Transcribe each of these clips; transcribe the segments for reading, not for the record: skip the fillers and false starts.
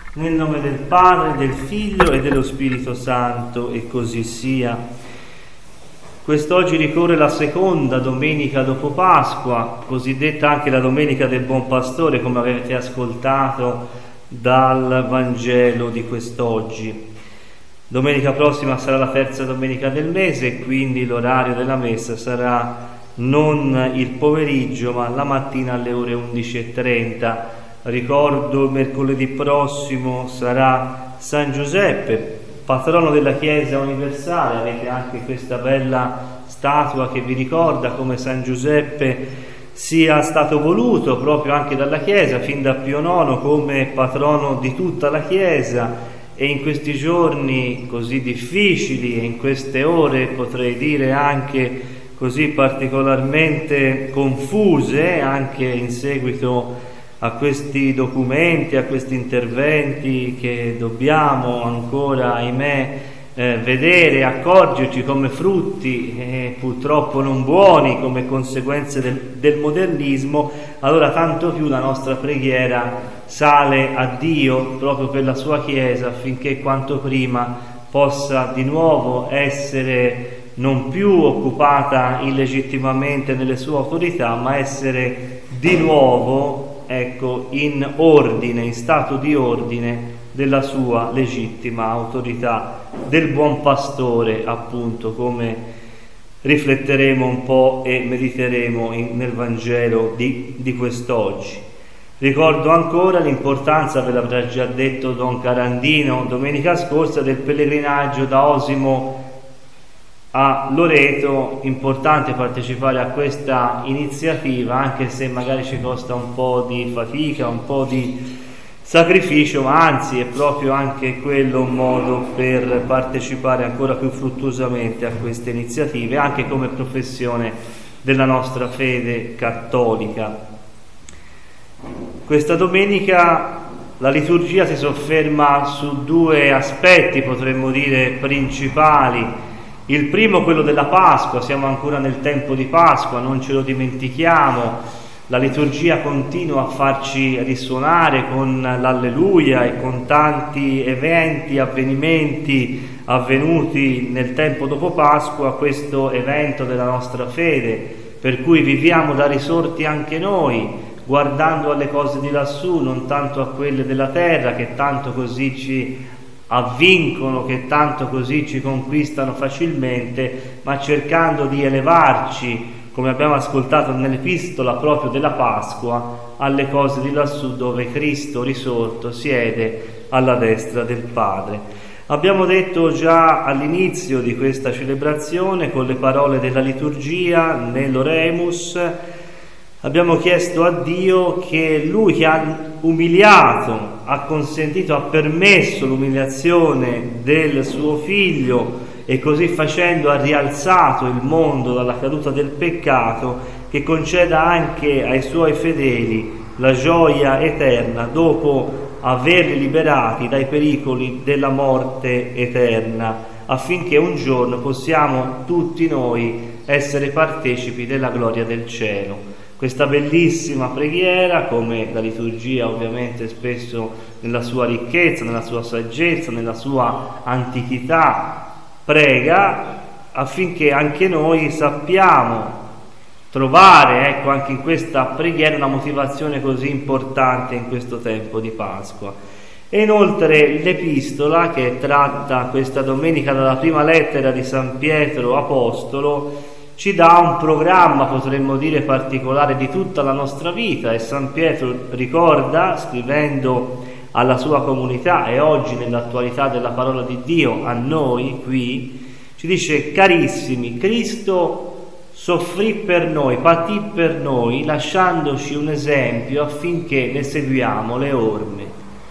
Nel nome del Padre, del Figlio e dello Spirito Santo, e così sia. Quest'oggi ricorre la seconda domenica dopo Pasqua, cosiddetta anche la Domenica del Buon Pastore, come avete ascoltato dal Vangelo di quest'oggi. Domenica prossima sarà la terza domenica del mese e quindi l'orario della messa sarà non il pomeriggio ma la mattina alle ore 11:30. Ricordo mercoledì prossimo sarà San Giuseppe, patrono della Chiesa universale. Avete anche questa bella statua che vi ricorda come San Giuseppe sia stato voluto proprio anche dalla Chiesa fin da Pio IX come patrono di tutta la Chiesa. E in questi giorni così difficili e in queste ore, potrei dire anche così particolarmente confuse, anche in seguito a questi documenti, a questi interventi che dobbiamo ancora, ahimè, vedere, accorgerci come frutti purtroppo non buoni, come conseguenze del modernismo, allora tanto più la nostra preghiera sale a Dio proprio per la sua Chiesa, affinché quanto prima possa di nuovo essere non più occupata illegittimamente nelle sue autorità, ma essere di nuovo in ordine, in stato di ordine della sua legittima autorità, del buon pastore, appunto, come rifletteremo un po' e mediteremo nel Vangelo di quest'oggi. Ricordo ancora l'importanza, ve l'avrà già detto Don Carandino domenica scorsa, del pellegrinaggio da Osimo a Loreto. Importante partecipare a questa iniziativa, anche se magari ci costa un po' di fatica, un po' di sacrificio, ma anzi è proprio anche quello un modo per partecipare ancora più fruttuosamente a queste iniziative, anche come professione della nostra fede cattolica. Questa domenica la liturgia si sofferma su due aspetti, potremmo dire, principali. Il primo, quello della Pasqua. Siamo ancora nel tempo di Pasqua, non ce lo dimentichiamo. La liturgia continua a farci risuonare con l'Alleluia e con tanti eventi, avvenimenti avvenuti nel tempo dopo Pasqua, questo evento della nostra fede, per cui viviamo da risorti anche noi, guardando alle cose di lassù, non tanto a quelle della terra che tanto così ci avvincono, che tanto così ci conquistano facilmente, ma cercando di elevarci, come abbiamo ascoltato nell'epistola proprio della Pasqua, alle cose di lassù dove Cristo risorto siede alla destra del Padre. Abbiamo detto già all'inizio di questa celebrazione, con le parole della liturgia, nell'Oremus, abbiamo chiesto a Dio che Lui, che ha umiliato, ha consentito, ha permesso l'umiliazione del suo Figlio e così facendo ha rialzato il mondo dalla caduta del peccato, che conceda anche ai Suoi fedeli la gioia eterna dopo averli liberati dai pericoli della morte eterna, affinché un giorno possiamo tutti noi essere partecipi della gloria del cielo. Questa bellissima preghiera, come la liturgia ovviamente spesso nella sua ricchezza, nella sua saggezza, nella sua antichità, prega affinché anche noi sappiamo trovare, anche in questa preghiera una motivazione così importante in questo tempo di Pasqua. E inoltre l'epistola, che tratta questa domenica dalla prima lettera di San Pietro Apostolo, ci dà un programma, potremmo dire, particolare di tutta la nostra vita, e San Pietro ricorda, scrivendo alla sua comunità e oggi nell'attualità della parola di Dio a noi qui, ci dice: carissimi, Cristo soffrì per noi, patì per noi, lasciandoci un esempio affinché ne seguiamo le orme.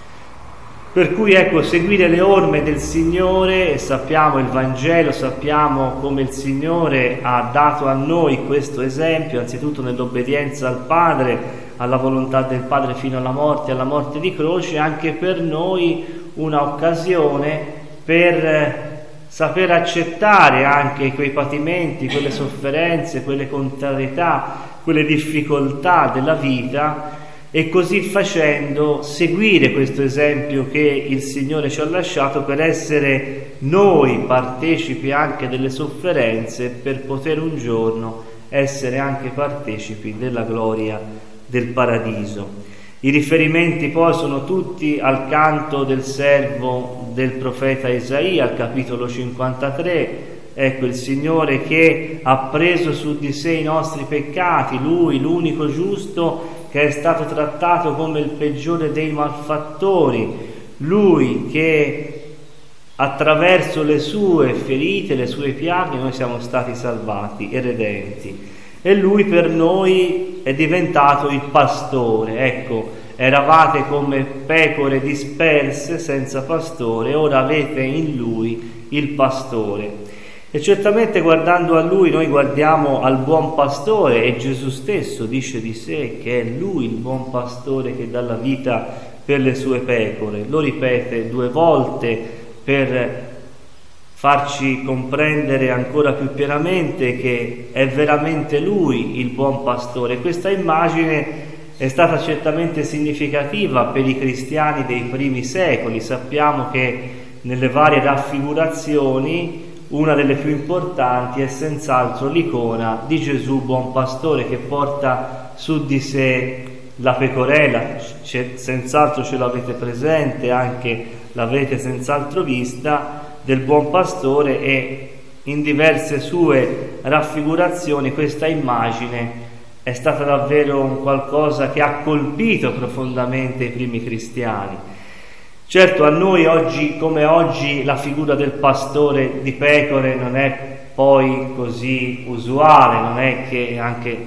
Per cui seguire le orme del Signore, e sappiamo il Vangelo, sappiamo come il Signore ha dato a noi questo esempio, anzitutto nell'obbedienza al Padre, alla volontà del Padre fino alla morte di croce, anche per noi una occasione per saper accettare anche quei patimenti, quelle sofferenze, quelle contrarietà, quelle difficoltà della vita, e così facendo seguire questo esempio che il Signore ci ha lasciato per essere noi partecipi anche delle sofferenze, per poter un giorno essere anche partecipi della gloria del paradiso. I riferimenti poi sono tutti al canto del servo del profeta Isaia, al capitolo 53. Ecco il Signore che ha preso su di sé i nostri peccati, Lui, l'unico giusto, che è stato trattato come il peggiore dei malfattori, Lui che attraverso le sue ferite, le sue piaghe, noi siamo stati salvati e redenti. E Lui per noi è diventato il pastore. Ecco, eravate come pecore disperse senza pastore, ora avete in Lui il pastore. E certamente guardando a Lui noi guardiamo al buon pastore, e Gesù stesso dice di sé che è Lui il buon pastore che dà la vita per le sue pecore. Lo ripete 2 volte per farci comprendere ancora più pienamente che è veramente Lui il buon pastore. Questa immagine è stata certamente significativa per i cristiani dei primi secoli. Sappiamo che nelle varie raffigurazioni una delle più importanti è senz'altro l'icona di Gesù buon pastore, che porta su di sé la pecorella. Senz'altro ce l'avete presente, anche l'avete senz'altro vista, del buon pastore, e in diverse sue raffigurazioni questa immagine è stata davvero un qualcosa che ha colpito profondamente i primi cristiani. Certo, a noi oggi come oggi la figura del pastore di pecore non è poi così usuale, non è che anche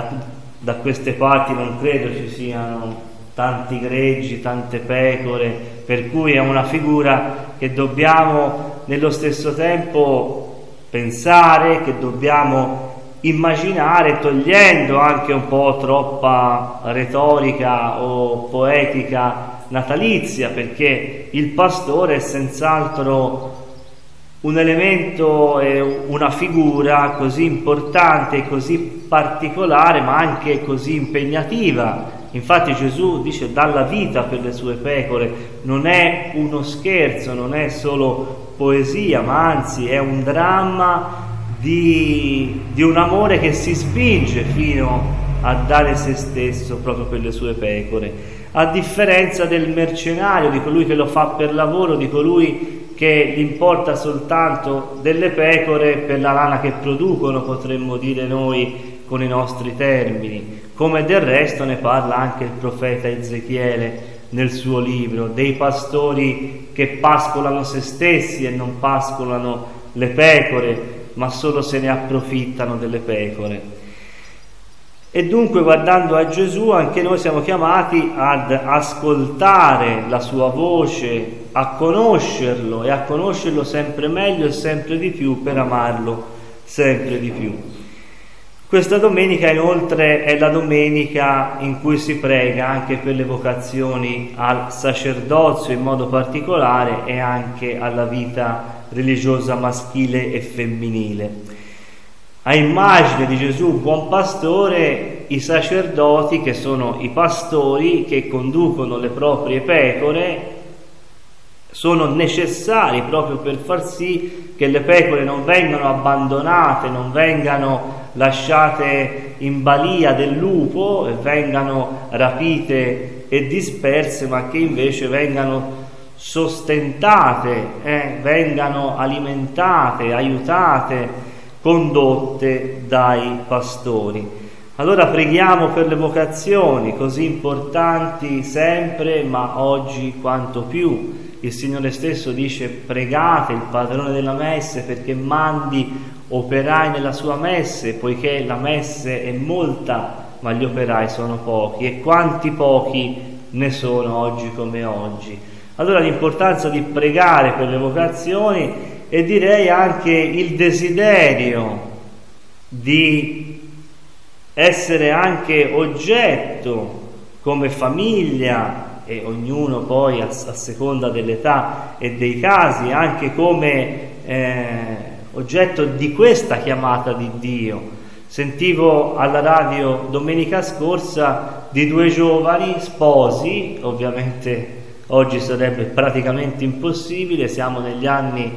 da queste parti non credo ci siano tanti greggi, tante pecore, per cui è una figura che dobbiamo nello stesso tempo pensare, che dobbiamo immaginare, togliendo anche un po' troppa retorica o poetica natalizia, perché il pastore è senz'altro un elemento e una figura così importante e così particolare, ma anche così impegnativa. Infatti Gesù dice dà la vita per le sue pecore. Non è uno scherzo, non è solo poesia, ma anzi è un dramma di un amore che si spinge fino a dare se stesso proprio per le sue pecore, a differenza del mercenario, di colui che lo fa per lavoro, di colui che gli importa soltanto delle pecore per la lana che producono, potremmo dire noi con i nostri termini, come del resto ne parla anche il profeta Ezechiele nel suo libro, dei pastori che pascolano se stessi e non pascolano le pecore, ma solo se ne approfittano delle pecore. E dunque, guardando a Gesù, anche noi siamo chiamati ad ascoltare la sua voce, a conoscerlo e a conoscerlo sempre meglio e sempre di più, per amarlo sempre di più. Questa domenica inoltre è la domenica in cui si prega anche per le vocazioni al sacerdozio in modo particolare e anche alla vita religiosa maschile e femminile. A immagine di Gesù buon pastore, i sacerdoti, che sono i pastori che conducono le proprie pecore, sono necessari proprio per far sì che le pecore non vengano abbandonate, non vengano lasciate in balia del lupo e vengano rapite e disperse, ma che invece vengano sostentate, vengano alimentate, aiutate, condotte dai pastori. Allora preghiamo per le vocazioni così importanti sempre, ma oggi quanto più. Il Signore stesso dice: pregate il padrone della messe perché mandi operai nella sua messe, poiché la messe è molta ma gli operai sono pochi, e quanti pochi ne sono oggi come oggi. Allora l'importanza di pregare per le vocazioni, e direi anche il desiderio di essere anche oggetto come famiglia, e ognuno poi a seconda dell'età e dei casi anche come oggetto di questa chiamata di Dio. Sentivo alla radio domenica scorsa di due giovani sposi, ovviamente oggi sarebbe praticamente impossibile, siamo negli anni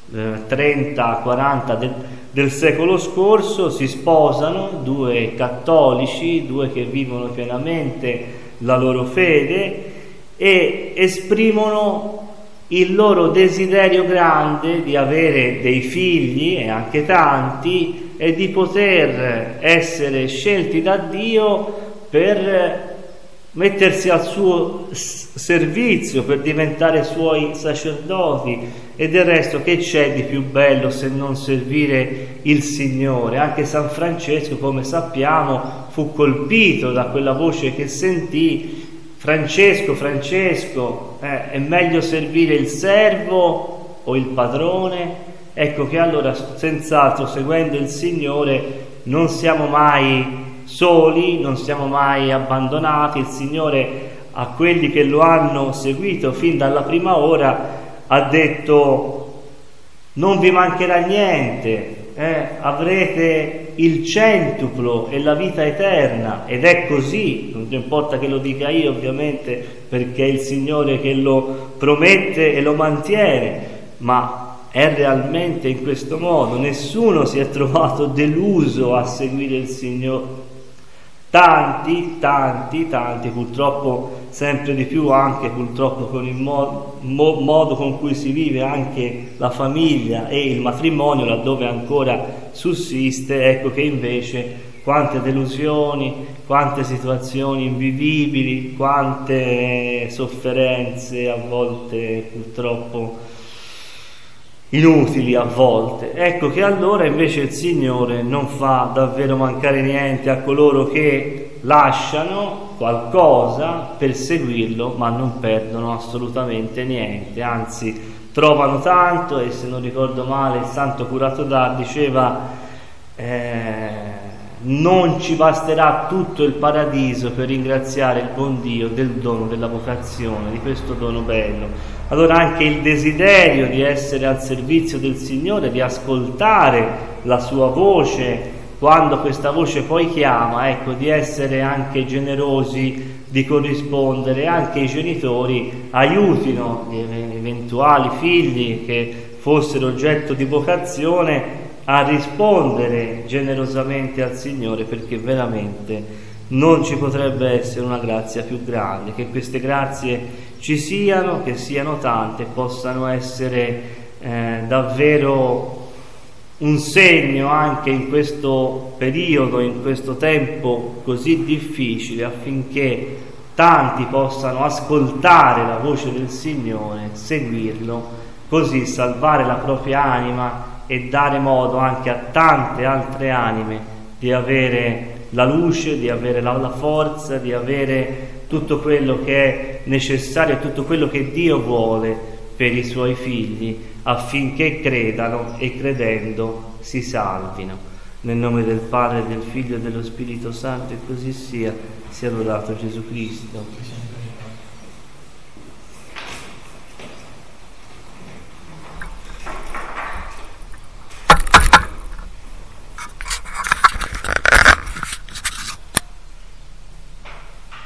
30-40 del secolo scorso, si sposano, due cattolici, due che vivono pienamente la loro fede e esprimono il loro desiderio grande di avere dei figli, e anche tanti, e di poter essere scelti da Dio per mettersi al suo servizio, per diventare suoi sacerdoti. E del resto che c'è di più bello se non servire il Signore? Anche San Francesco, come sappiamo, fu colpito da quella voce che sentì: Francesco, Francesco, è meglio servire il servo o il padrone? Ecco che allora senz'altro, seguendo il Signore, non siamo mai soli, non siamo mai abbandonati. Il Signore a quelli che lo hanno seguito fin dalla prima ora ha detto: non vi mancherà niente, avrete il centuplo e la vita eterna. Ed è così, non importa che lo dica io ovviamente, perché è il Signore che lo promette e lo mantiene, ma è realmente in questo modo. Nessuno si è trovato deluso a seguire il Signore. Tanti, purtroppo sempre di più, anche purtroppo con il modo con cui si vive anche la famiglia e il matrimonio, laddove ancora sussiste, ecco che invece quante delusioni, quante situazioni invivibili, quante sofferenze a volte purtroppo inutili a volte. Ecco che allora invece il Signore non fa davvero mancare niente a coloro che lasciano qualcosa per seguirlo, ma non perdono assolutamente niente, anzi trovano tanto. E se non ricordo male il Santo Curato d'Ars diceva: non ci basterà tutto il paradiso per ringraziare il buon Dio del dono della vocazione, di questo dono bello. Allora anche il desiderio di essere al servizio del Signore, di ascoltare la sua voce quando questa voce poi chiama, ecco, di essere anche generosi, di corrispondere. Anche i genitori aiutino gli eventuali figli che fossero oggetto di vocazione a rispondere generosamente al Signore, perché veramente non ci potrebbe essere una grazia più grande. Che queste grazie ci siano, che siano tante, possano essere davvero un segno anche in questo periodo, in questo tempo così difficile, affinché tanti possano ascoltare la voce del Signore, seguirlo, così salvare la propria anima e dare modo anche a tante altre anime di avere la luce, di avere la forza, di avere tutto quello che è necessario, tutto quello che Dio vuole per i suoi figli, affinché credano e credendo si salvino. Nel nome del Padre, del Figlio e dello Spirito Santo, e così sia lodato Gesù Cristo.